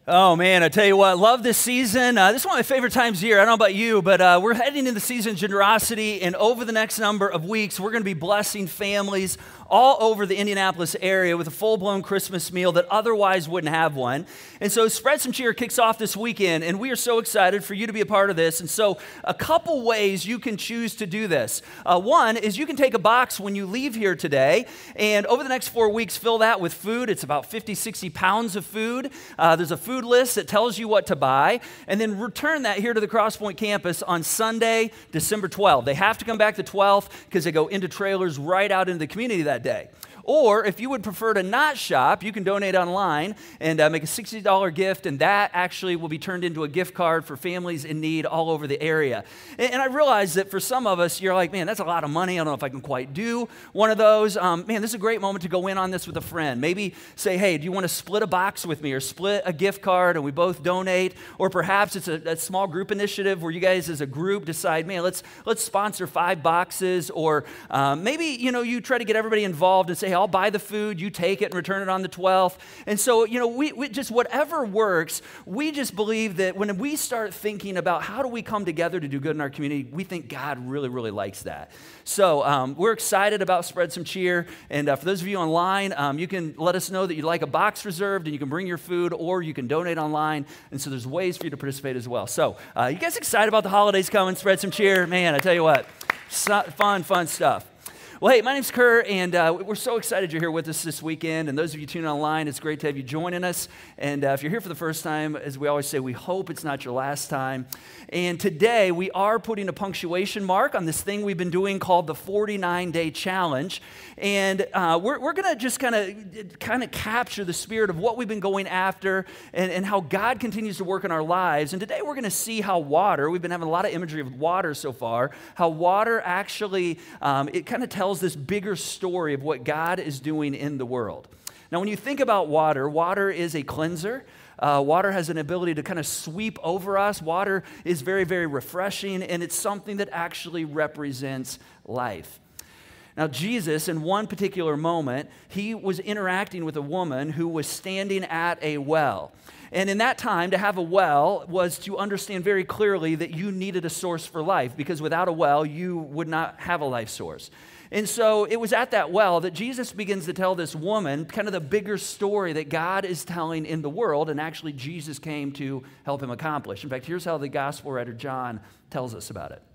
Oh man, I tell you what, love this season. This is one of my favorite times of year. I don't know about you, but we're heading into the season of generosity, and over the next number of weeks, we're going to be blessing families all over the Indianapolis area with a full-blown Christmas meal that otherwise wouldn't have one. And so Spread Some Cheer kicks off this weekend, and we are so excited for you to be a part of this. And so a couple ways you can choose to do this. One is you can take a box when you leave here today, and over the next 4 weeks, fill that with food. It's about 50, 60 pounds of food. There's a food list that tells you what to buy, and then return that here to the Crosspoint campus on Sunday, December 12th. They have to come back the 12th because they go into trailers right out into the community that day. Or if you would prefer to not shop, you can donate online and make a $60 gift, and that actually will be turned into a gift card for families in need all over the area. And I realize that for some of us, you're like, man, that's a lot of money. I don't know if I can quite do one of those. Man, this is a great moment to go in on this with a friend. Maybe say, hey, do you want to split a box with me or split a gift card and we both donate? Or perhaps it's a small group initiative where you guys as a group decide, man, let's sponsor 5 boxes. Or maybe, you try to get everybody involved and say, hey, I'll buy the food, you take it and return it on the 12th. And so, we just, whatever works, we just believe that when we start thinking about how do we come together to do good in our community, we think God really, really likes that. So we're excited about Spread Some Cheer. And for those of you online, you can let us know that you'd like a box reserved and you can bring your food, or you can donate online. And so there's ways for you to participate as well. So you guys excited about the holidays coming, Spread Some Cheer? Man, I tell you what, fun stuff. Well, hey, my name's Kerr, and we're so excited you're here with us this weekend. And those of you tuning online, it's great to have you joining us. And if you're here for the first time, as we always say, we hope it's not your last time. And today, we are putting a punctuation mark on this thing we've been doing called the 49-Day Challenge. And we're going to just kind of capture the spirit of what we've been going after and how God continues to work in our lives. And today, we're going to see how water, we've been having a lot of imagery of water so far, how water actually, it kind of tells this bigger story of what God is doing in the world. Now, when you think about water, water is a cleanser. Water has an ability to kind of sweep over us. Water is very, very refreshing, and it's something that actually represents life. Now, Jesus, in one particular moment, he was interacting with a woman who was standing at a well. And in that time, to have a well was to understand very clearly that you needed a source for life, because without a well, you would not have a life source. And so it was at that well that Jesus begins to tell this woman kind of the bigger story that God is telling in the world, and actually Jesus came to help him accomplish. In fact, here's how the gospel writer John tells us about it.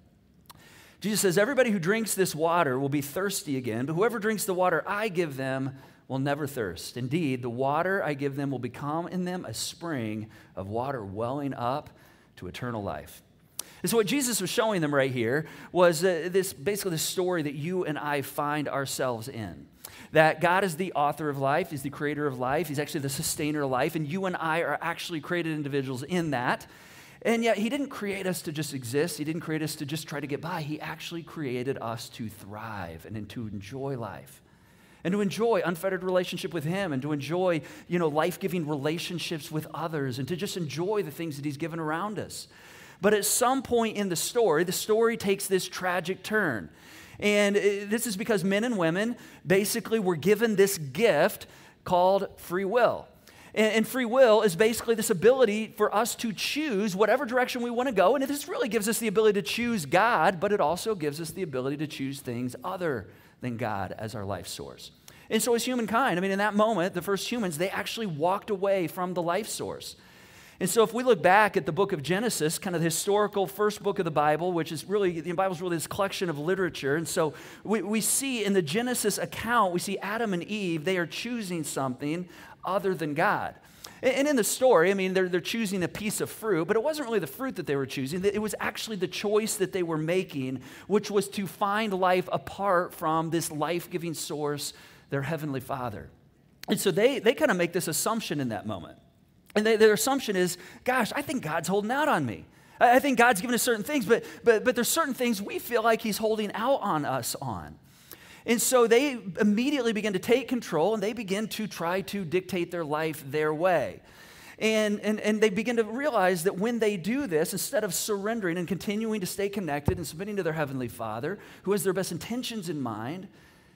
Jesus says, everybody who drinks this water will be thirsty again, but whoever drinks the water I give them will never thirst. Indeed, the water I give them will become in them a spring of water welling up to eternal life. And so what Jesus was showing them right here was this story that you and I find ourselves in. That God is the author of life, he's the creator of life, he's actually the sustainer of life, and you and I are actually created individuals in that. And yet he didn't create us to just exist, he didn't create us to just try to get by, he actually created us to thrive and to enjoy life. And to enjoy unfettered relationship with him, and to enjoy, life-giving relationships with others, and to just enjoy the things that he's given around us. But at some point in the story takes this tragic turn. And this is because men and women basically were given this gift called free will. And free will is basically this ability for us to choose whatever direction we want to go. And this really gives us the ability to choose God, but it also gives us the ability to choose things other than God as our life source. And so as humankind, in that moment, the first humans, they actually walked away from the life source. And so if we look back at the book of Genesis, kind of the historical first book of the Bible, which is really, the Bible is really this collection of literature. And so we see in the Genesis account, we see Adam and Eve, they are choosing something other than God. And in the story, they're choosing a piece of fruit, but it wasn't really the fruit that they were choosing. It was actually the choice that they were making, which was to find life apart from this life-giving source, their Heavenly Father. And so they kind of make this assumption in that moment. And their assumption is, gosh, I think God's holding out on me. I think God's given us certain things, but there's certain things we feel like he's holding out on us on. And so they immediately begin to take control, and they begin to try to dictate their life their way. And they begin to realize that when they do this, instead of surrendering and continuing to stay connected and submitting to their Heavenly Father, who has their best intentions in mind,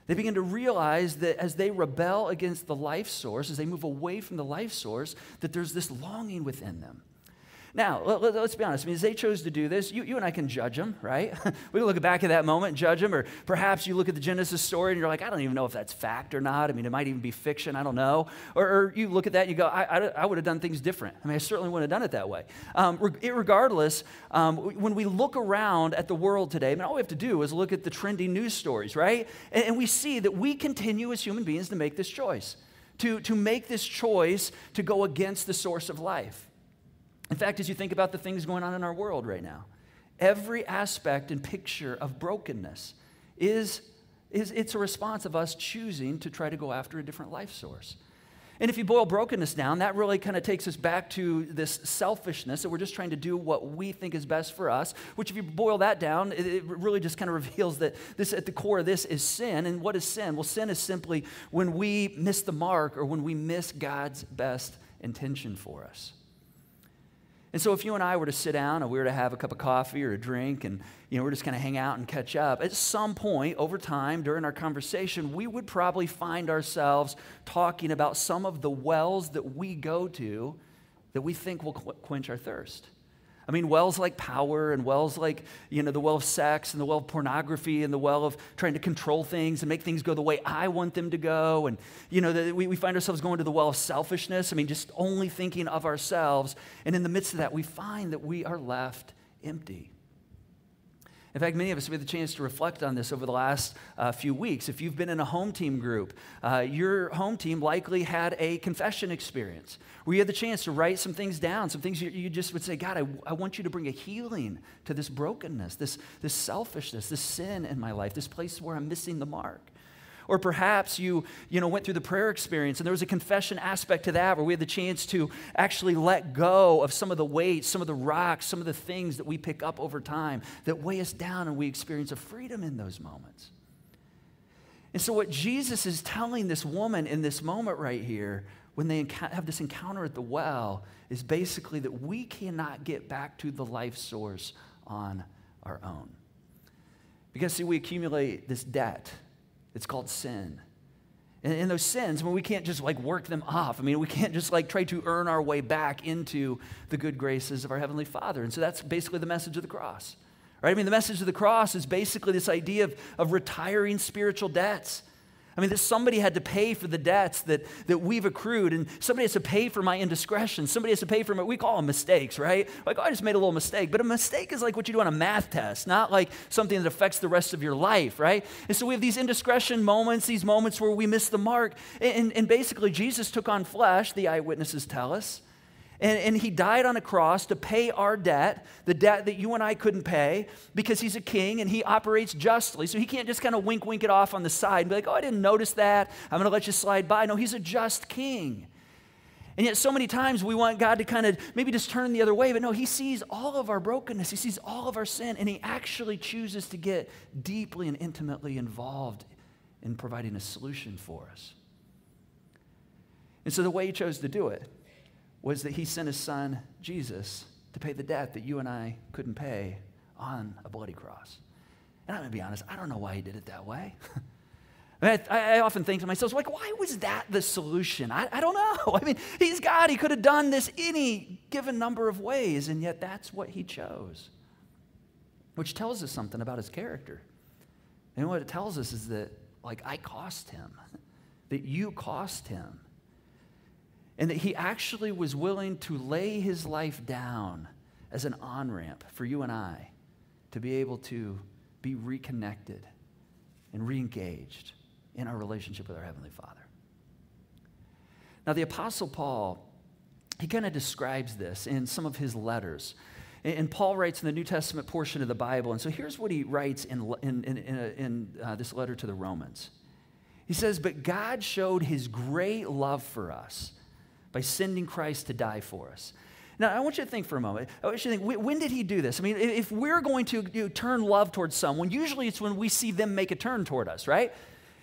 They begin to realize that as they rebel against the life source, as they move away from the life source, that there's this longing within them. Now, let's be honest. I mean, as they chose to do this, you and I can judge them, right? We can look back at that moment and judge them, or perhaps you look at the Genesis story and you're like, I don't even know if that's fact or not. I mean, it might even be fiction. I don't know. Or you look at that and you go, I would have done things different. I mean, I certainly wouldn't have done it that way. Regardless, when we look around at the world today, I mean, all we have to do is look at the trending news stories, right? And we see that we continue as human beings to make this choice, to make this choice to go against the source of life. In fact, as you think about the things going on in our world right now, every aspect and picture of brokenness it's a response of us choosing to try to go after a different life source. And if you boil brokenness down, that really kind of takes us back to this selfishness that we're just trying to do what we think is best for us, which if you boil that down, it really just kind of reveals that this, at the core of this, is sin. And what is sin? Well, sin is simply when we miss the mark or when we miss God's best intention for us. And so if you and I were to sit down and we were to have a cup of coffee or a drink and we're just kind of hang out and catch up, at some point over time during our conversation, we would probably find ourselves talking about some of the wells that we go to that we think will quench our thirst. I mean, wells like power and wells like, the well of sex and the well of pornography and the well of trying to control things and make things go the way I want them to go. And, we find ourselves going to the well of selfishness. I mean, just only thinking of ourselves. And in the midst of that, we find that we are left empty. In fact, many of us have had the chance to reflect on this over the last few weeks. If you've been in a home team group, your home team likely had a confession experience where you had the chance to write some things down, some things you just would say, God, I want you to bring a healing to this brokenness, this selfishness, this sin in my life, this place where I'm missing the mark. Or perhaps you went through the prayer experience and there was a confession aspect to that where we had the chance to actually let go of some of the weights, some of the rocks, some of the things that we pick up over time that weigh us down, and we experience a freedom in those moments. And so what Jesus is telling this woman in this moment right here, when they have this encounter at the well, is basically that we cannot get back to the life source on our own. Because see, we accumulate this debt. It's called sin. And those sins, we can't just work them off. I mean, we can't just try to earn our way back into the good graces of our Heavenly Father. And so that's basically the message of the cross, right? I mean, the message of the cross is basically this idea of retiring spiritual debts. I mean, that somebody had to pay for the debts that we've accrued, and somebody has to pay for my indiscretion. Somebody has to pay for we call them mistakes, right? I just made a little mistake. But a mistake is like what you do on a math test, not like something that affects the rest of your life, right? And so we have these indiscretion moments, these moments where we miss the mark. And basically, Jesus took on flesh, the eyewitnesses tell us, and he died on a cross to pay our debt, the debt that you and I couldn't pay, because he's a king and he operates justly. So he can't just kind of wink it off on the side and be like, I didn't notice that. I'm going to let you slide by. No, he's a just king. And yet so many times we want God to kind of maybe just turn the other way, but no, he sees all of our brokenness. He sees all of our sin, and he actually chooses to get deeply and intimately involved in providing a solution for us. And so the way he chose to do it was that he sent his son, Jesus, to pay the debt that you and I couldn't pay on a bloody cross. And I'm going to be honest, I don't know why he did it that way. I often think to myself, why was that the solution? I don't know. I mean, he's God. He could have done this any given number of ways, and yet that's what he chose, which tells us something about his character. And what it tells us is that, I cost him, that you cost him. And that he actually was willing to lay his life down as an on-ramp for you and I to be able to be reconnected and re-engaged in our relationship with our Heavenly Father. Now, the Apostle Paul, he kind of describes this in some of his letters. And Paul writes in the New Testament portion of the Bible. And so here's what he writes in this letter to the Romans. He says, "But God showed his great love for us by sending Christ to die for us." Now, I want you to think for a moment. I want you to think, when did he do this? I mean, if we're going to turn love towards someone, usually it's when we see them make a turn toward us, right?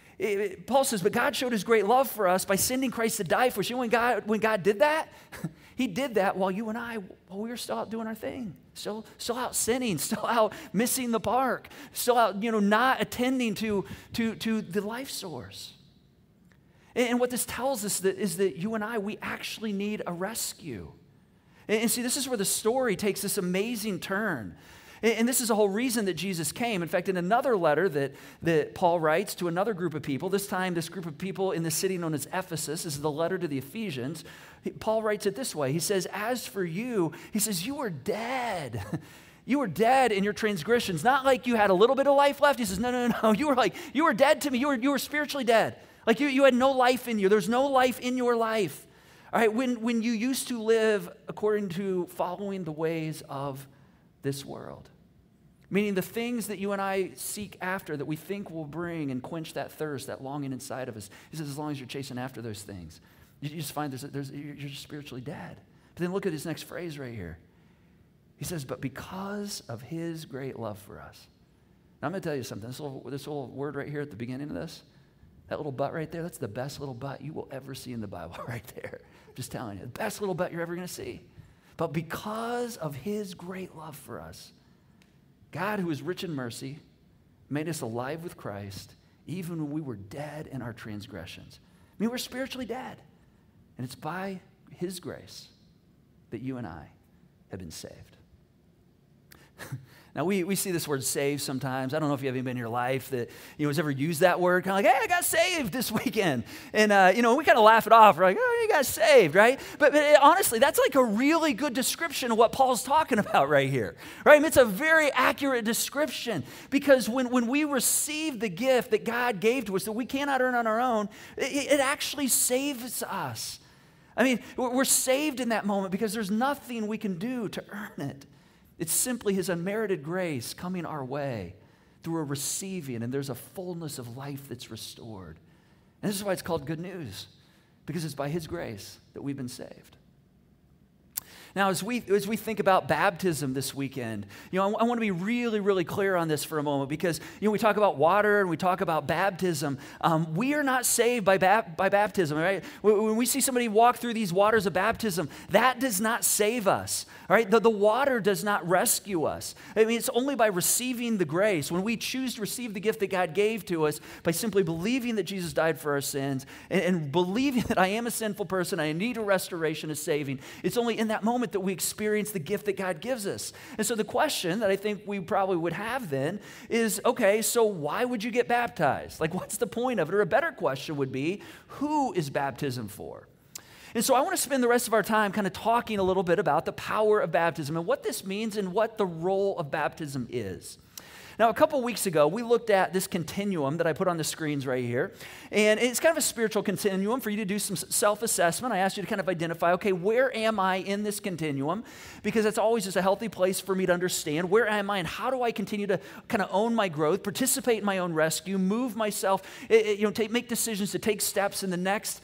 Paul says, but God showed his great love for us by sending Christ to die for us. You know when God did that? He did that while we were still out doing our thing, still out sinning, still out missing the park, still out, not attending to the life source. And what this tells us is that you and I, we actually need a rescue. And see, this is where the story takes this amazing turn. And this is the whole reason that Jesus came. In fact, in another letter that Paul writes to another group of people, this time this group of people in the city known as Ephesus, this is the letter to the Ephesians, Paul writes it this way. He says, as for you, he says, you were dead. You were dead in your transgressions. Not like you had a little bit of life left. He says, no. You were dead to me. You were spiritually dead. Like you had no life in you. There's no life in your life. All right, when you used to live according to following the ways of this world. Meaning the things that you and I seek after that we think will bring and quench that thirst, that longing inside of us. He says, as long as you're chasing after those things, you just find you're just spiritually dead. But then look at his next phrase right here. He says, but because of his great love for us. Now I'm going to tell you something. This little word right here at the beginning of this, that little but right there, that's the best little but you will ever see in the Bible right there. I'm just telling you, the best little but you're ever going to see. But because of his great love for us, God, who is rich in mercy, made us alive with Christ, even when we were dead in our transgressions. I mean, we're spiritually dead. And it's by his grace that you and I have been saved. Now, we see this word saved sometimes. I don't know if you have anybody in your life that has ever used that word, kind of like, hey, I got saved this weekend. And, we kind of laugh it off. We're like, oh, you got saved, right? But honestly, that's like a really good description of what Paul's talking about right here, right? I mean, it's a very accurate description because when we receive the gift that God gave to us that we cannot earn on our own, it actually saves us. I mean, we're saved in that moment because there's nothing we can do to earn it. It's simply his unmerited grace coming our way through a receiving, and there's a fullness of life that's restored. And this is why it's called good news, because it's by his grace that we've been saved. Now, as we think about baptism this weekend, I want to be really, really clear on this for a moment because, we talk about water and we talk about baptism. We are not saved by baptism, right? When we see somebody walk through these waters of baptism, that does not save us, all right? The water does not rescue us. I mean, it's only by receiving the grace, when we choose to receive the gift that God gave to us, by simply believing that Jesus died for our sins and believing that I am a sinful person, I need a restoration, a saving. It's only in that moment that we experience the gift that God gives us. And so the question that I think we probably would have then is, okay, so why would you get baptized? Like, what's the point of it? Or a better question would be, who is baptism for? And so I want to spend the rest of our time kind of talking a little bit about the power of baptism and what this means and what the role of baptism is. Now, a couple weeks ago, we looked at this continuum that I put on the screens right here. And it's kind of a spiritual continuum for you to do some self-assessment. I asked you to kind of identify, okay, where am I in this continuum? Because that's always just a healthy place for me to understand. Where am I and how do I continue to kind of own my growth, participate in my own rescue, move myself, make decisions to take steps to the next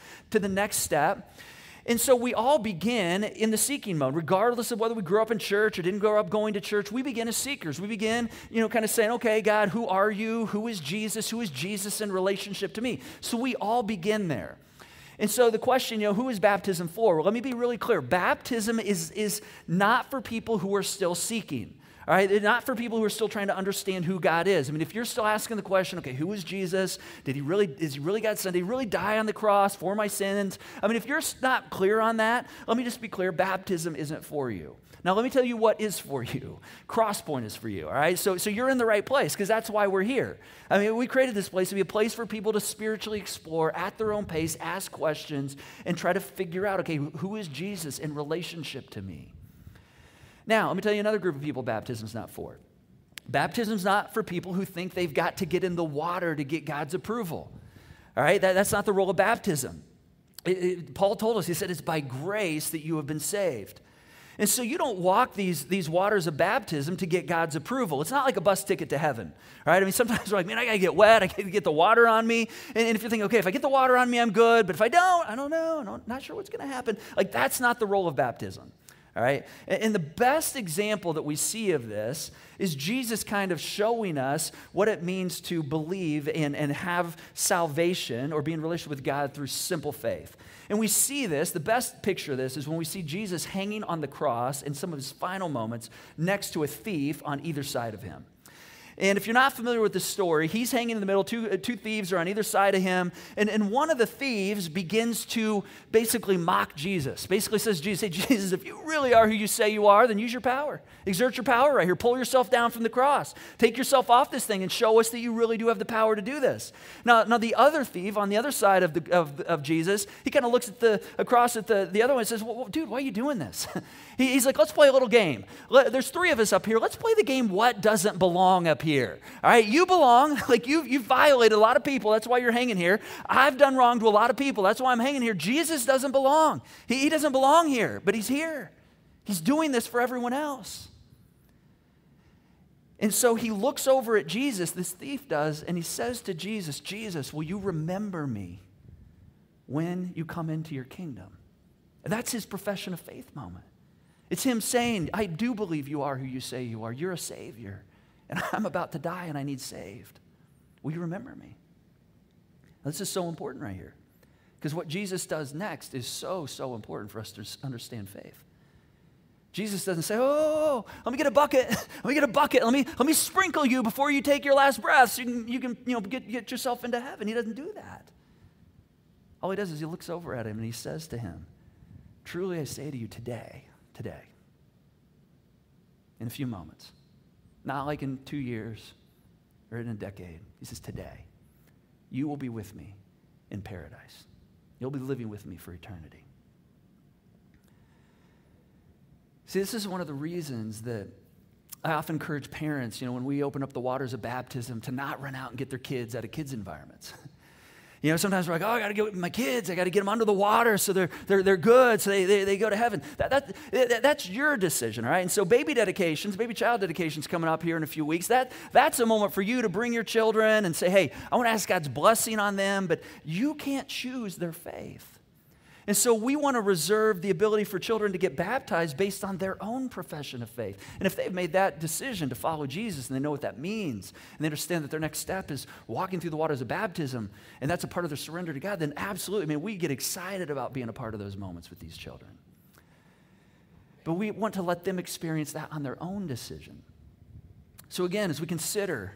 step. And so we all begin in the seeking mode, regardless of whether we grew up in church or didn't grow up going to church. We begin as seekers. We begin, kind of saying, okay, God, who are you? Who is Jesus? Who is Jesus in relationship to me? So we all begin there. And so the question, who is baptism for? Well, let me be really clear. Baptism is not for people who are still seeking. All right, it's not for people who are still trying to understand who God is. I mean, if you're still asking the question, okay, who is Jesus? Is he really God's son? Did he really die on the cross for my sins? I mean, if you're not clear on that, let me just be clear, baptism isn't for you. Now, let me tell you what is for you. Crosspoint is for you, all right? So you're in the right place because that's why we're here. I mean, we created this place to be a place for people to spiritually explore at their own pace, ask questions, and try to figure out, okay, who is Jesus in relationship to me? Now, let me tell you another group of people baptism's not for. Baptism's not for people who think they've got to get in the water to get God's approval. All right, that's not the role of baptism. Paul told us, he said, it's by grace that you have been saved. And so you don't walk these waters of baptism to get God's approval. It's not like a bus ticket to heaven, right? I mean, sometimes we're like, man, I got to get wet. I got to get the water on me. And if you're thinking, okay, if I get the water on me, I'm good. But if I don't know. I'm not sure what's going to happen. Like, that's not the role of baptism. All right? And the best example that we see of this is Jesus kind of showing us what it means to believe and have salvation or be in relationship with God through simple faith. And we see this, the best picture of this is when we see Jesus hanging on the cross in some of his final moments next to a thief on either side of him. And if you're not familiar with this story, he's hanging in the middle, two thieves are on either side of him, and one of the thieves begins to basically mock Jesus. Basically says, Jesus, hey, Jesus, if you really are who you say you are, then use your power. Exert your power right here. Pull yourself down from the cross. Take yourself off this thing and show us that you really do have the power to do this. Now the other thief on the other side of Jesus, he kind of looks across at the other one and says, well, dude, why are you doing this? He's like, let's play a little game. There's three of us up here. Let's play the game, what doesn't belong up here. All right, you belong. Like you've violated a lot of people. That's why you're hanging here. I've done wrong to a lot of people. That's why I'm hanging here. Jesus doesn't belong. He doesn't belong here, but he's here. He's doing this for everyone else. And so he looks over at Jesus, this thief does, and he says to Jesus, Jesus, will you remember me when you come into your kingdom? And that's his profession of faith moment. It's him saying, I do believe you are who you say you are. You're a Savior. And I'm about to die and I need saved. Will you remember me? This is so important right here. Because what Jesus does next is so, so important for us to understand faith. Jesus doesn't say, oh, let me get a bucket. Let me get a bucket. Let me sprinkle you before you take your last breath so you can get yourself into heaven. He doesn't do that. All he does is he looks over at him and he says to him, truly I say to you today, in a few moments, not like in 2 years or in a decade. He says, today, you will be with me in paradise. You'll be living with me for eternity. See, this is one of the reasons that I often encourage parents, when we open up the waters of baptism, to not run out and get their kids out of kids' environments. Sometimes we're like, I got to get my kids. I got to get them under the water so they're good, so they go to heaven. That's your decision, all right? And so baby child dedications coming up here in a few weeks. That's a moment for you to bring your children and say, hey, I want to ask God's blessing on them, but you can't choose their faith. And so we want to reserve the ability for children to get baptized based on their own profession of faith. And if they've made that decision to follow Jesus and they know what that means, and they understand that their next step is walking through the waters of baptism, and that's a part of their surrender to God, then absolutely, we get excited about being a part of those moments with these children. But we want to let them experience that on their own decision. So again, as we consider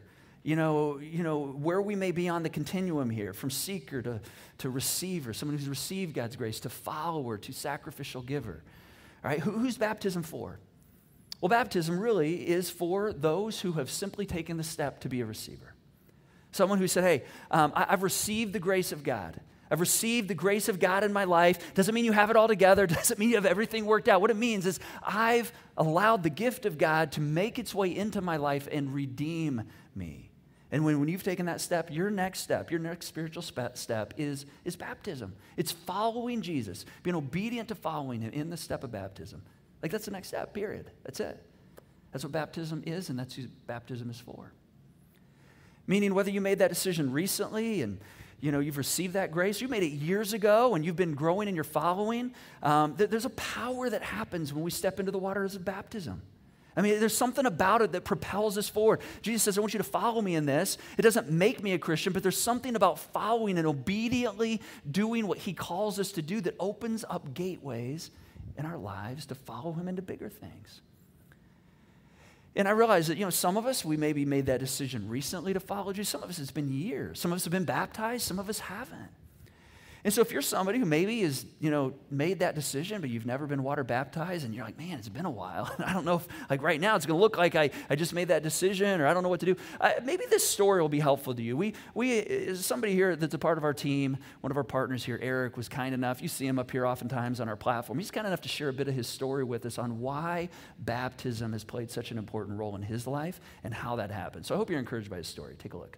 where we may be on the continuum here, from seeker to receiver, someone who's received God's grace, to follower, to sacrificial giver. All right, who's baptism for? Well, baptism really is for those who have simply taken the step to be a receiver. Someone who said, hey, I've received the grace of God. I've received the grace of God in my life. Doesn't mean you have it all together. Doesn't mean you have everything worked out. What it means is I've allowed the gift of God to make its way into my life and redeem me. And when you've taken that step, your next spiritual step is baptism. It's following Jesus, being obedient to following him in the step of baptism. Like that's the next step, period. That's it. That's what baptism is, and that's who baptism is for. Meaning whether you made that decision recently and you've received that grace, you made it years ago and you've been growing in your following, there's a power that happens when we step into the waters of baptism. There's something about it that propels us forward. Jesus says, I want you to follow me in this. It doesn't make me a Christian, but there's something about following and obediently doing what he calls us to do that opens up gateways in our lives to follow him into bigger things. And I realize that, some of us, we maybe made that decision recently to follow Jesus. Some of us, it's been years. Some of us have been baptized. Some of us haven't. And so if you're somebody who maybe has, made that decision, but you've never been water baptized, and you're like, man, it's been a while. I don't know if, right now, it's going to look like I just made that decision, or I don't know what to do. Maybe this story will be helpful to you. We somebody here that's a part of our team, one of our partners here, Eric, was kind enough. You see him up here oftentimes on our platform. He's kind enough to share a bit of his story with us on why baptism has played such an important role in his life and how that happened. So I hope you're encouraged by his story. Take a look.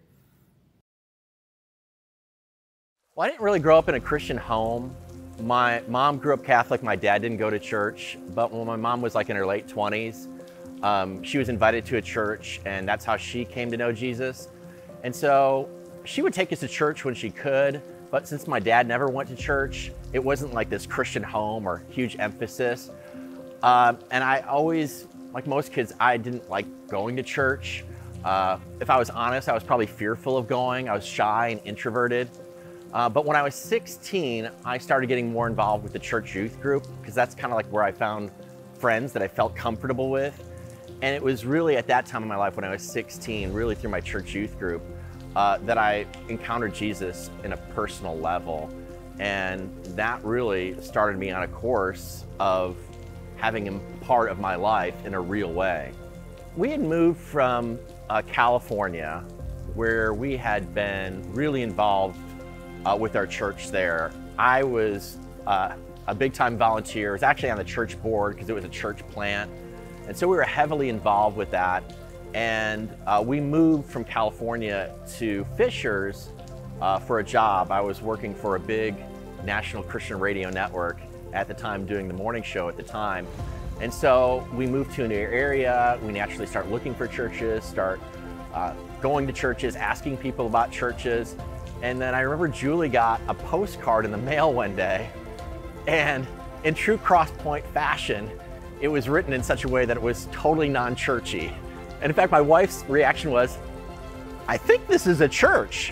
Well, I didn't really grow up in a Christian home. My mom grew up Catholic. My dad didn't go to church. But when my mom was like in her late 20s, she was invited to a church, and that's how she came to know Jesus. And so she would take us to church when she could. But since my dad never went to church, it wasn't like this Christian home or huge emphasis. And I always, like most kids, I didn't like going to church. If I was honest, I was probably fearful of going. I was shy and introverted. But when I was 16, I started getting more involved with the church youth group, because that's kind of like where I found friends that I felt comfortable with. And it was really at that time in my life when I was 16, really through my church youth group, that I encountered Jesus in a personal level. And that really started me on a course of having him part of my life in a real way. We had moved from California, where we had been really involved with our church there. I was a big-time volunteer. I was actually on the church board because it was a church plant. And so we were heavily involved with that. And we moved from California to Fishers for a job. I was working for a big national Christian radio network at the time, doing the morning show at the time. And so we moved to a new area. We naturally start looking for churches, start going to churches, asking people about churches. And then I remember Julie got a postcard in the mail one day, and in true Crosspoint fashion, it was written in such a way that it was totally non-churchy. And in fact, my wife's reaction was, "I think this is a church."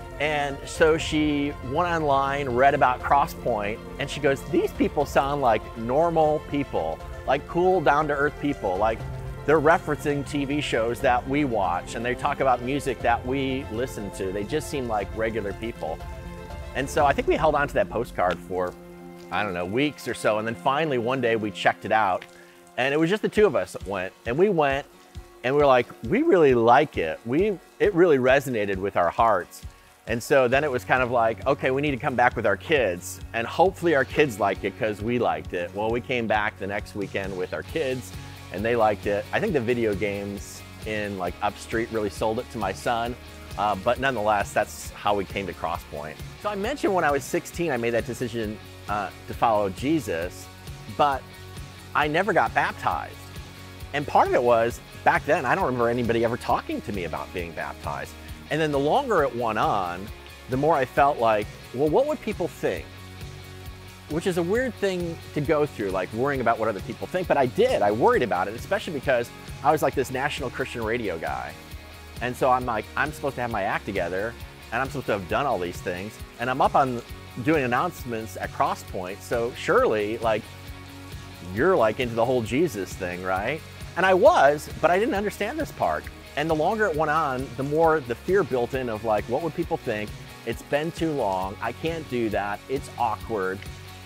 And so she went online, read about Crosspoint, and she goes, "These people sound like normal people, like cool, down-to-earth people. Like they're referencing TV shows that we watch, and they talk about music that we listen to. They just seem like regular people." And so I think we held on to that postcard for, I don't know, weeks or so. And then finally one day we checked it out, and it was just the two of us that went. And we went, and we were like, we really like it. It really resonated with our hearts. And so then it was kind of like, okay, we need to come back with our kids, and hopefully our kids like it because we liked it. Well, we came back the next weekend with our kids, and they liked it. I think the video games in like Upstreet really sold it to my son, but nonetheless, that's how we came to Crosspoint. So I mentioned when I was 16, I made that decision to follow Jesus, but I never got baptized. And part of it was, back then, I don't remember anybody ever talking to me about being baptized. And then the longer it went on, the more I felt like, well, what would people think? Which is a weird thing to go through, like worrying about what other people think, but I did. I worried about it, especially because I was like this national Christian radio guy. And so I'm like, I'm supposed to have my act together, and I'm supposed to have done all these things, and I'm up on doing announcements at Crosspoint, so surely, like, you're like into the whole Jesus thing, right? And I was, but I didn't understand this part. And the longer it went on, the more the fear built in of like, what would people think? It's been too long, I can't do that, it's awkward.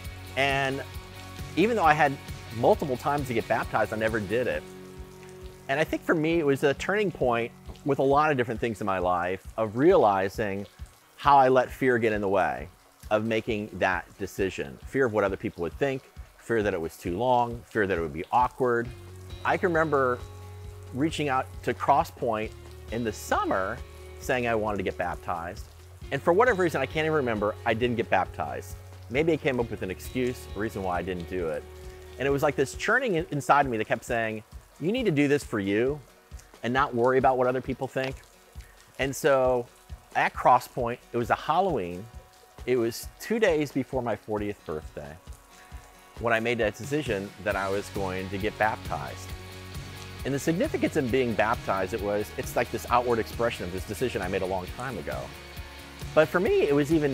And even though I had multiple times to get baptized, I never did it. And I think for me, it was a turning point with a lot of different things in my life of realizing how I let fear get in the way of making that decision. Fear of what other people would think, fear that it was too long, fear that it would be awkward. I can remember reaching out to Crosspoint in the summer saying I wanted to get baptized. And for whatever reason, I can't even remember, I didn't get baptized. Maybe I came up with an excuse, a reason why I didn't do it. And it was like this churning inside of me that kept saying, you need to do this for you and not worry about what other people think. And so at Crosspoint, it was a Halloween. It was 2 days before my 40th birthday when I made that decision that I was going to get baptized. And the significance in being baptized, it's like this outward expression of this decision I made a long time ago. But for me, it was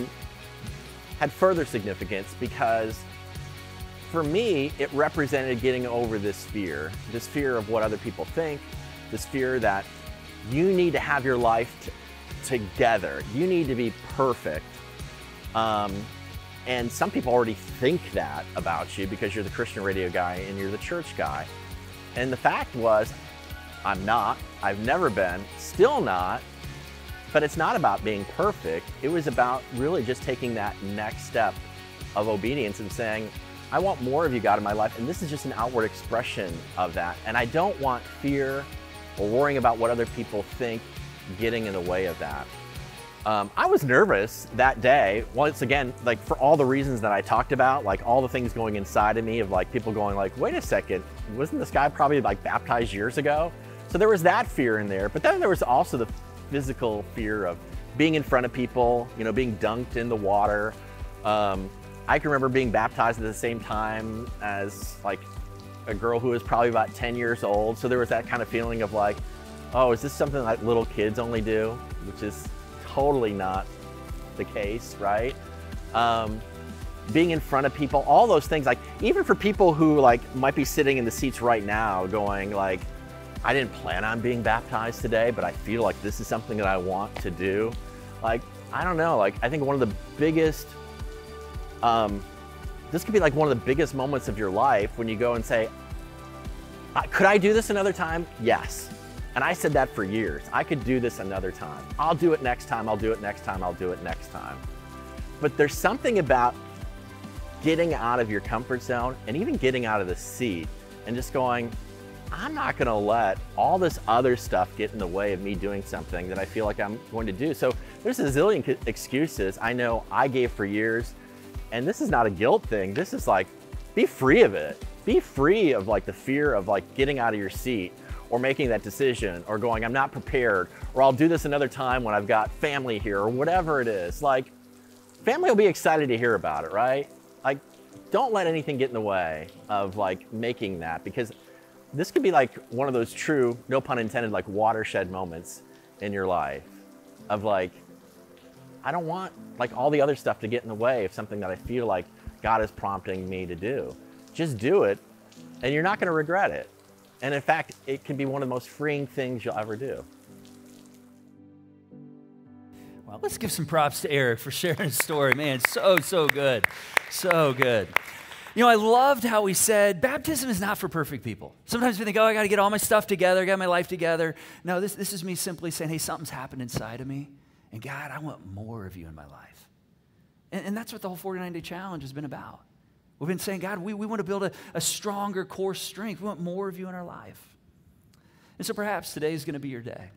had further significance because for me, it represented getting over this fear of what other people think, this fear that you need to have your life together. You need to be perfect. And some people already think that about you because you're the Christian radio guy and you're the church guy. And the fact was, I'm not, I've never been, still not, but it's not about being perfect. It was about really just taking that next step of obedience and saying, I want more of you, God, in my life, and this is just an outward expression of that. And I don't want fear or worrying about what other people think getting in the way of that. I was nervous that day, once again, like for all the reasons that I talked about, like all the things going inside of me of like people going like, wait a second, wasn't this guy probably like baptized years ago? So there was that fear in there, but then there was also the physical fear of being in front of people, being dunked in the water. I can remember being baptized at the same time as like a girl who was probably about 10 years old. So there was that kind of feeling of like, oh, is this something like little kids only do? Which is totally not the case, right? Being in front of people, all those things, like even for people who like might be sitting in the seats right now going like, I didn't plan on being baptized today, but I feel like this is something that I want to do. Like, I don't know, like I think one of the biggest, this could be like one of the biggest moments of your life when you go and say, could I do this another time? Yes. And I said that for years. I could do this another time. I'll do it next time, I'll do it next time, I'll do it next time. But there's something about getting out of your comfort zone and even getting out of the seat and just going, I'm not gonna let all this other stuff get in the way of me doing something that I feel like I'm going to do. So there's a zillion excuses I know I gave for years, and this is not a guilt thing. This is like, be free of it. Be free of like the fear of like getting out of your seat or making that decision or going, I'm not prepared, or I'll do this another time when I've got family here or whatever it is. Like, family will be excited to hear about it, right? Like, don't let anything get in the way of like making that, because this could be like one of those true, no pun intended, like watershed moments in your life of like, I don't want like all the other stuff to get in the way of something that I feel like God is prompting me to do. Just do it and you're not gonna regret it. And in fact, it can be one of the most freeing things you'll ever do. Well, let's give some props to Eric for sharing his story. Man, so good. So good. You know, I loved how he said, baptism is not for perfect people. Sometimes we think, oh, I got to get all my stuff together, I got my life together. No, this is me simply saying, hey, something's happened inside of me, and God, I want more of you in my life. And that's what the whole 49-day challenge has been about. We've been saying, God, we want to build a stronger core strength. We want more of you in our life. And so perhaps today is going to be your day.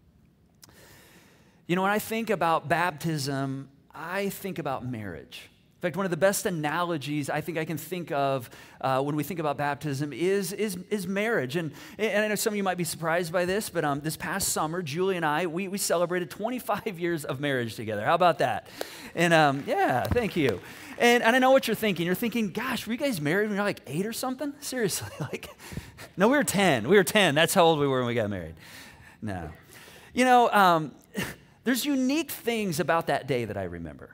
You know, when I think about baptism, I think about marriage. In fact, one of the best analogies I think I can think of when we think about baptism is marriage. And I know some of you might be surprised by this, but this past summer, Julie and I, we celebrated 25 years of marriage together. How about that? And yeah, thank you. And I know what you're thinking. You're thinking, gosh, were you guys married when you were like 8 or something? Seriously, like, no, we were 10. We were 10. That's how old we were when we got married. No. You know, there's unique things about that day that I remember.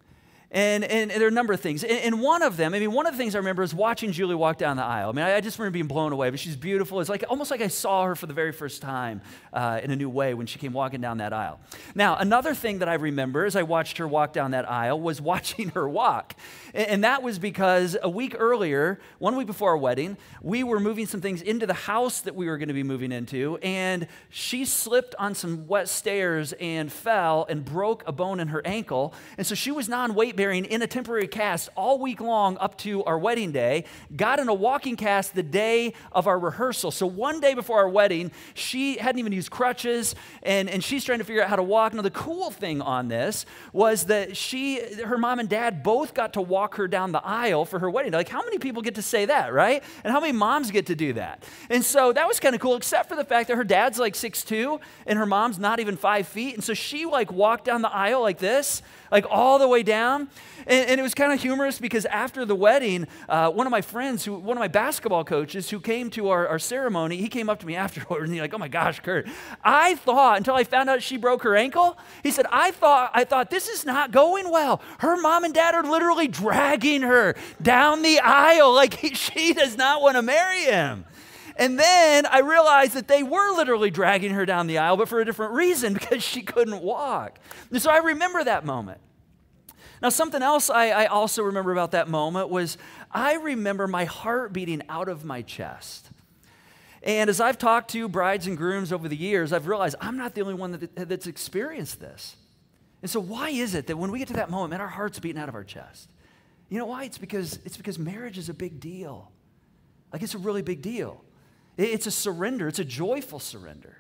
And there are a number of things. And one of them, one of the things I remember is watching Julie walk down the aisle. I just remember being blown away, but she's beautiful. It's like almost like I saw her for the very first time in a new way when she came walking down that aisle. Now, another thing that I remember as I watched her walk down that aisle was watching her walk. And that was because a week earlier, 1 week before our wedding, we were moving some things into the house that we were going to be moving into, and she slipped on some wet stairs and fell and broke a bone in her ankle. And so she was non-weight-bearing in a temporary cast all week long up to our wedding day, got in a walking cast the day of our rehearsal. So one day before our wedding, she hadn't even used crutches, and she's trying to figure out how to walk. Now, the cool thing on this was that her mom and dad both got to walk her down the aisle for her wedding. Like, how many people get to say that, right? And how many moms get to do that? And so that was kind of cool, except for the fact that her dad's like 6'2", and her mom's not even 5 feet. And so she like walked down the aisle like this, like all the way down. And it was kind of humorous because after the wedding, one of my friends, one of my basketball coaches who came to our ceremony, he came up to me afterward and he's like, oh my gosh, Kurt, I thought, until I found out she broke her ankle, he said, I thought this is not going well. Her mom and dad are literally dragging her down the aisle like she does not want to marry him. And then I realized that they were literally dragging her down the aisle, but for a different reason, because she couldn't walk. And so I remember that moment. Now, something else I also remember about that moment was I remember my heart beating out of my chest. And as I've talked to brides and grooms over the years, I've realized I'm not the only one that's experienced this. And so why is it that when we get to that moment, man, our heart's beating out of our chest? You know why? It's because marriage is a big deal. Like, it's a really big deal. It's a surrender. It's a joyful surrender.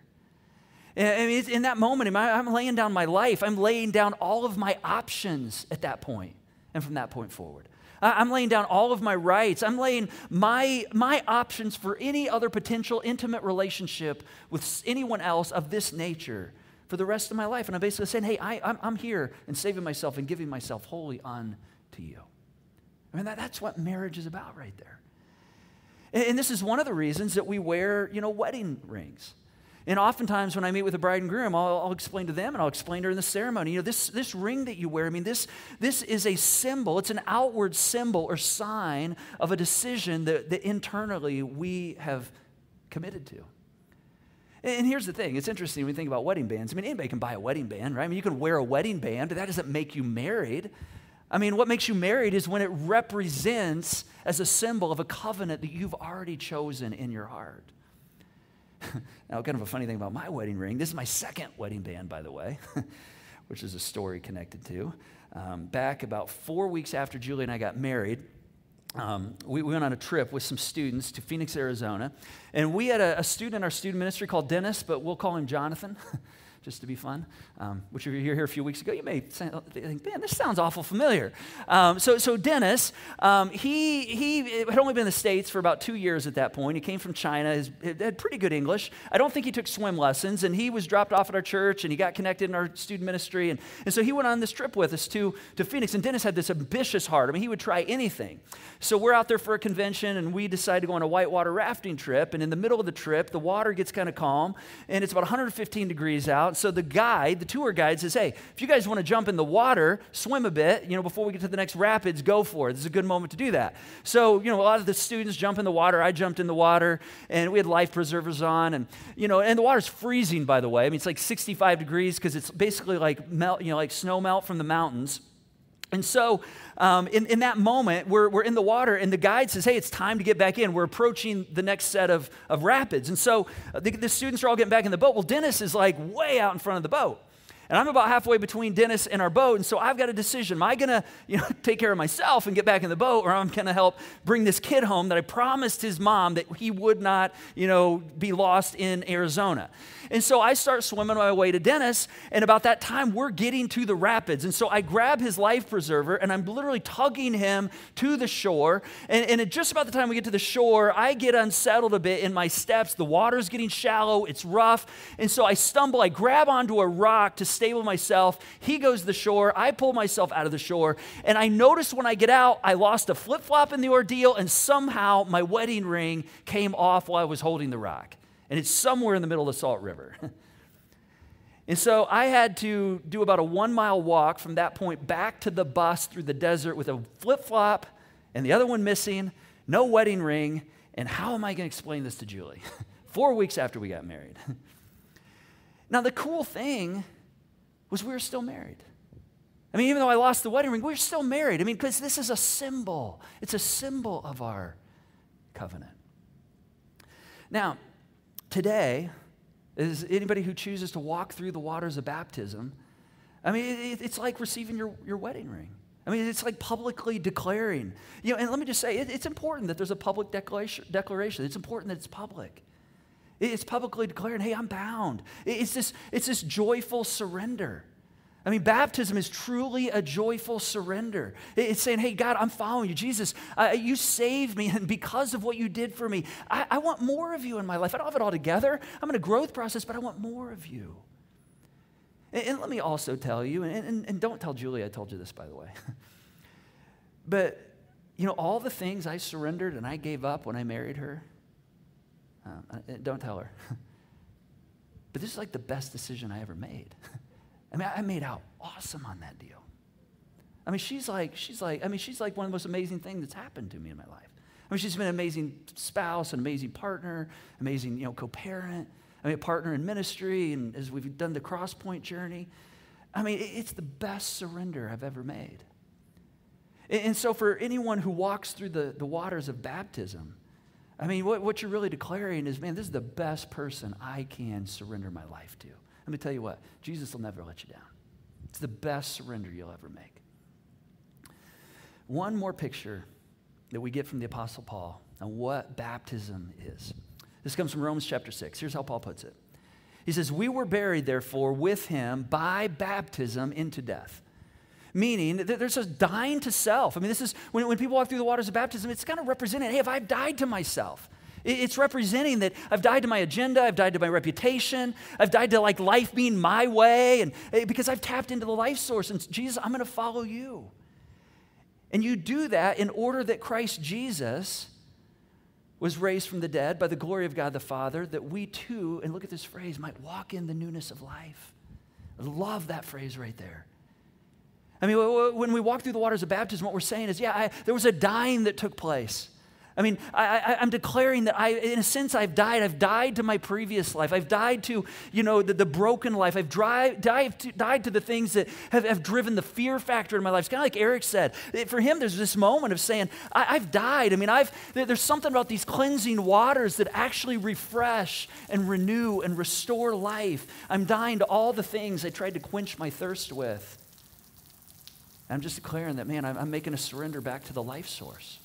In that moment, I'm laying down my life. I'm laying down all of my options at that point, and from that point forward. I'm laying down all of my rights. I'm laying my options for any other potential intimate relationship with anyone else of this nature for the rest of my life. And I'm basically saying, hey, I'm here and saving myself and giving myself wholly unto you. That's what marriage is about right there. And this is one of the reasons that we wear, wedding rings. And oftentimes when I meet with a bride and groom, I'll explain to them and I'll explain during the ceremony, this ring that you wear, this is a symbol. It's an outward symbol or sign of a decision that internally we have committed to. And here's the thing. It's interesting when you think about wedding bands. Anybody can buy a wedding band, right? You can wear a wedding band, but that doesn't make you married. What makes you married is when it represents as a symbol of a covenant that you've already chosen in your heart. Now, kind of a funny thing about my wedding ring, this is my second wedding band, by the way, which is a story connected to. Back about 4 weeks after Julie and I got married, we went on a trip with some students to Phoenix, Arizona, and we had a student in our student ministry called Dennis, but we'll call him Jonathan. Just to be fun, which if you're here a few weeks ago, you may think, man, this sounds awful familiar. So Dennis, he had only been in the States for about 2 years at that point. He came from China, he had pretty good English. I don't think he took swim lessons, and he was dropped off at our church, and he got connected in our student ministry, and so he went on this trip with us to Phoenix, and Dennis had this ambitious heart. He would try anything. So we're out there for a convention, and we decided to go on a whitewater rafting trip, and in the middle of the trip, the water gets kind of calm, and it's about 115 degrees out. So the tour guide says, hey, if you guys want to jump in the water, swim a bit, before we get to the next rapids, go for it. This is a good moment to do that. So, a lot of the students jump in the water. I jumped in the water, and we had life preservers on, and the water's freezing, by the way. It's like 65 degrees because it's basically like melt, like snow melt from the mountains. And so in that moment, we're in the water, and the guide says, hey, it's time to get back in. We're approaching the next set of rapids. And so the students are all getting back in the boat. Well, Dennis is like way out in front of the boat. And I'm about halfway between Dennis and our boat, and so I've got a decision. Am I going to take care of myself and get back in the boat, or I'm going to help bring this kid home that I promised his mom that he would not be lost in Arizona? And so I start swimming my way to Dennis, and about that time, we're getting to the rapids. And so I grab his life preserver, and I'm literally tugging him to the shore. And at just about the time we get to the shore, I get unsettled a bit in my steps. The water's getting shallow. It's rough. And so I stumble. I grab onto a rock to stable myself. He goes to the shore. I pull myself out of the shore. And I notice when I get out, I lost a flip-flop in the ordeal, and somehow my wedding ring came off while I was holding the rock. And it's somewhere in the middle of the Salt River. And so I had to do about a 1-mile walk from that point back to the bus through the desert with a flip-flop and the other one missing, no wedding ring, and how am I going to explain this to Julie? 4 weeks after we got married. Now, the cool thing was we were still married. Even though I lost the wedding ring, we were still married. Because this is a symbol. It's a symbol of our covenant. Now, today, is anybody who chooses to walk through the waters of baptism, it's like receiving your wedding ring. It's like publicly declaring. And let me just say, it's important that there's a public declaration. It's important that it's public. It's publicly declaring, hey, I'm bound. It's this joyful surrender. Baptism is truly a joyful surrender. It's saying, hey, God, I'm following you. Jesus, you saved me, and because of what you did for me, I want more of you in my life. I don't have it all together. I'm in a growth process, but I want more of you. And let me also tell you, and don't tell Julie I told you this, by the way, but, all the things I surrendered and I gave up when I married her, don't tell her, but this is like the best decision I ever made. I made out awesome on that deal. She's like one of the most amazing things that's happened to me in my life. She's been an amazing spouse, an amazing partner, amazing, co-parent, a partner in ministry, and as we've done the Crosspoint journey. It's the best surrender I've ever made. And so for anyone who walks through the waters of baptism, what you're really declaring is, man, this is the best person I can surrender my life to. Let me tell you what, Jesus will never let you down. It's the best surrender you'll ever make. One more picture that we get from the Apostle Paul on what baptism is. This comes from Romans chapter 6. Here's how Paul puts it. He says, we were buried, therefore, with him by baptism into death. Meaning, there's a dying to self. This is, when people walk through the waters of baptism, it's kind of representing, hey, if I've died to myself, it's representing that I've died to my agenda, I've died to my reputation, I've died to life being my way, and because I've tapped into the life source, and Jesus, I'm going to follow you. And you do that in order that Christ Jesus was raised from the dead by the glory of God the Father, that we too, and look at this phrase, might walk in the newness of life. I love that phrase right there. I mean, when we walk through the waters of baptism, what we're saying is, there was a dying that took place. I mean, I'm declaring that in a sense, I've died. I've died to my previous life. I've died to, the broken life. I've died to the things that have driven the fear factor in my life. It's kind of like Eric said. For him, there's this moment of saying, I've died. I mean, there's something about these cleansing waters that actually refresh and renew and restore life. I'm dying to all the things I tried to quench my thirst with. And I'm just declaring that, man, I'm making a surrender back to the life source.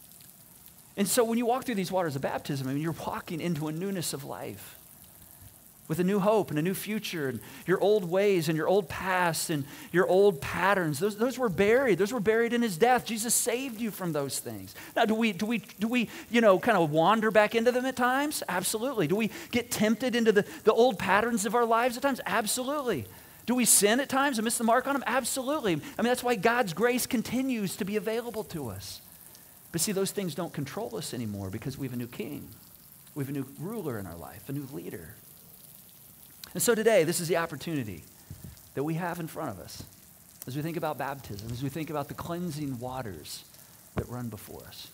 And so when you walk through these waters of baptism, I mean, you're walking into a newness of life with a new hope and a new future, and your old ways and your old past and your old patterns. Those were buried. Those were buried in his death. Jesus saved you from those things. Now, do we kind of wander back into them at times? Absolutely. Do we get tempted into the old patterns of our lives at times? Absolutely. Do we sin at times and miss the mark on them? Absolutely. I mean, that's why God's grace continues to be available to us. But see, those things don't control us anymore because we have a new king. We have a new ruler in our life, a new leader. And so today, this is the opportunity that we have in front of us as we think about baptism, as we think about the cleansing waters that run before us.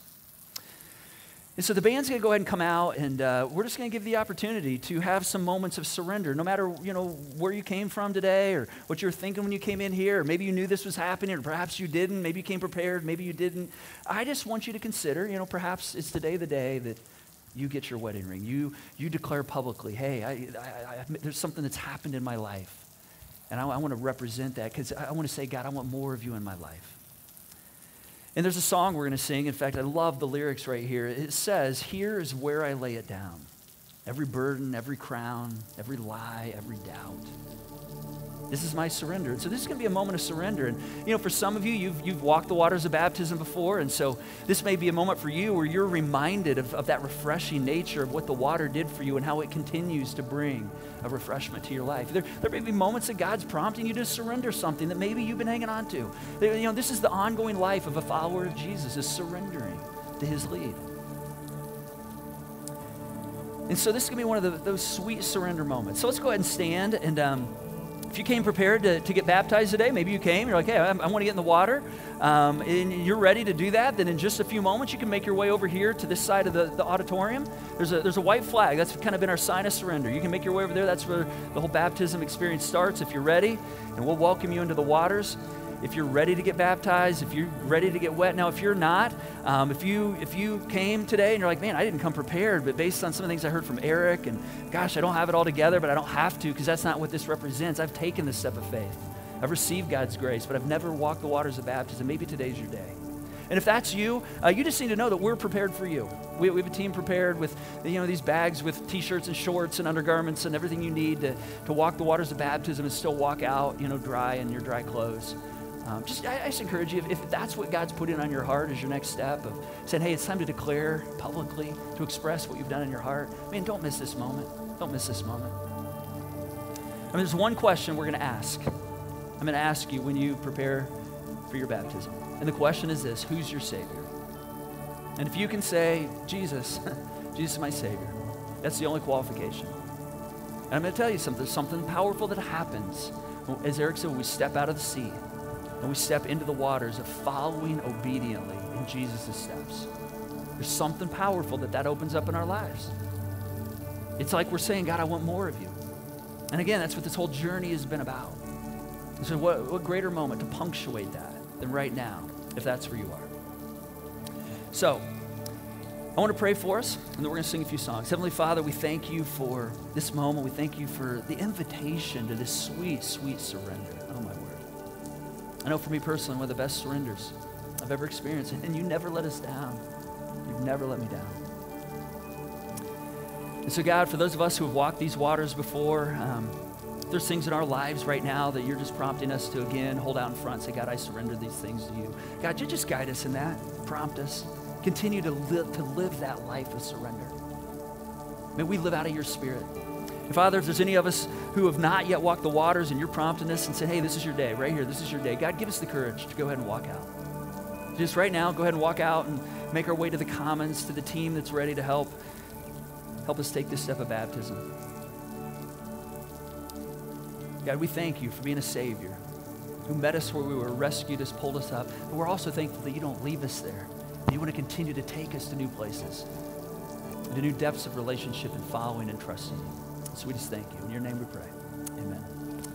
And so the band's going to go ahead and come out, and we're just going to give the opportunity to have some moments of surrender, no matter where you came from today or what you were thinking when you came in here, or maybe you knew this was happening, or perhaps you didn't. Maybe you came prepared, maybe you didn't. I just want you to consider, perhaps it's today the day that you get your wedding ring. You declare publicly, hey, there's something that's happened in my life, and I want to represent that because I want to say, God, I want more of you in my life. And there's a song we're going to sing. In fact, I love the lyrics right here. It says, here is where I lay it down. Every burden, every crown, every lie, every doubt. This is my surrender. And so this is going to be a moment of surrender. And, for some of you, you've walked the waters of baptism before. And so this may be a moment for you where you're reminded of that refreshing nature of what the water did for you and how it continues to bring a refreshment to your life. There may be moments that God's prompting you to surrender something that maybe you've been hanging on to. This is the ongoing life of a follower of Jesus, is surrendering to his lead. And so this is going to be one of those sweet surrender moments. So let's go ahead and stand. And if you came prepared to get baptized today, maybe you came, you're like, hey, I want to get in the water, and you're ready to do that, then in just a few moments, you can make your way over here to this side of the auditorium. There's a white flag. That's kind of been our sign of surrender. You can make your way over there. That's where the whole baptism experience starts if you're ready, and we'll welcome you into the waters. If you're ready to get baptized, if you're ready to get wet. Now, if you're not, if you came today and you're like, man, I didn't come prepared, but based on some of the things I heard from Eric, and gosh, I don't have it all together, but I don't have to because that's not what this represents. I've taken this step of faith. I've received God's grace, but I've never walked the waters of baptism. Maybe today's your day. And if that's you, you just need to know that we're prepared for you. We have a team prepared with these bags with T-shirts and shorts and undergarments and everything you need to walk the waters of baptism and still walk out, dry in your dry clothes. I just encourage you, if that's what God's put in on your heart as your next step of saying, hey, it's time to declare publicly, to express what you've done in your heart, man, don't miss this moment. Don't miss this moment. There's one question we're going to ask. I'm going to ask you when you prepare for your baptism. And the question is this: who's your Savior? And if you can say, Jesus, Jesus is my Savior, that's the only qualification. And I'm going to tell you something powerful that happens. As Eric said, when we step out of the sea, and we step into the waters of following obediently in Jesus' steps. There's something powerful that opens up in our lives. It's like we're saying, God, I want more of you. And again, that's what this whole journey has been about. And so what greater moment to punctuate that than right now, if that's where you are. So, I want to pray for us, and then we're going to sing a few songs. Heavenly Father, we thank you for this moment. We thank you for the invitation to this sweet, sweet surrender. Oh, my word. I know for me personally, one of the best surrenders I've ever experienced, and you never let us down. You've never let me down. And so God, for those of us who have walked these waters before, there's things in our lives right now that you're just prompting us to, again, hold out in front and say, God, I surrender these things to you. God, you just guide us in that, prompt us. Continue to live that life of surrender. May we live out of your Spirit. And Father, if there's any of us who have not yet walked the waters and you're prompting us and say, hey, this is your day, right here, this is your day. God, give us the courage to go ahead and walk out. Just right now, go ahead and walk out and make our way to the Commons, to the team that's ready to help us take this step of baptism. God, we thank you for being a Savior who met us where we were, rescued us, pulled us up. But we're also thankful that you don't leave us there. You want to continue to take us to new places, to new depths of relationship and following and trusting you. So we just thank you. In your name we pray. Amen.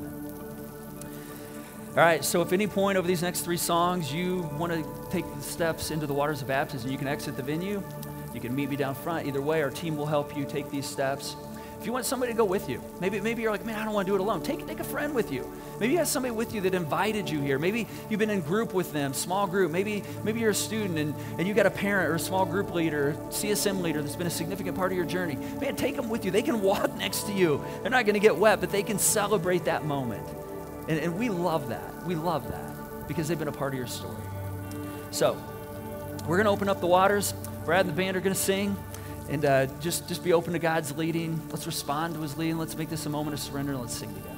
All right, so if at any point over these next 3 songs you want to take the steps into the waters of baptism, you can exit the venue. You can meet me down front. Either way, our team will help you take these steps. If you want somebody to go with you, maybe you're like, man, I don't want to do it alone. Take a friend with you. Maybe you have somebody with you that invited you here. Maybe you've been in group with them, small group. Maybe you're a student and you got a parent or a small group leader, CSM leader that's been a significant part of your journey. Man, take them with you. They can walk next to you. They're not going to get wet, but they can celebrate that moment. And we love that. We love that because they've been a part of your story. So we're going to open up the waters. Brad and the band are going to sing. And just be open to God's leading. Let's respond to his leading. Let's make this a moment of surrender and let's sing together.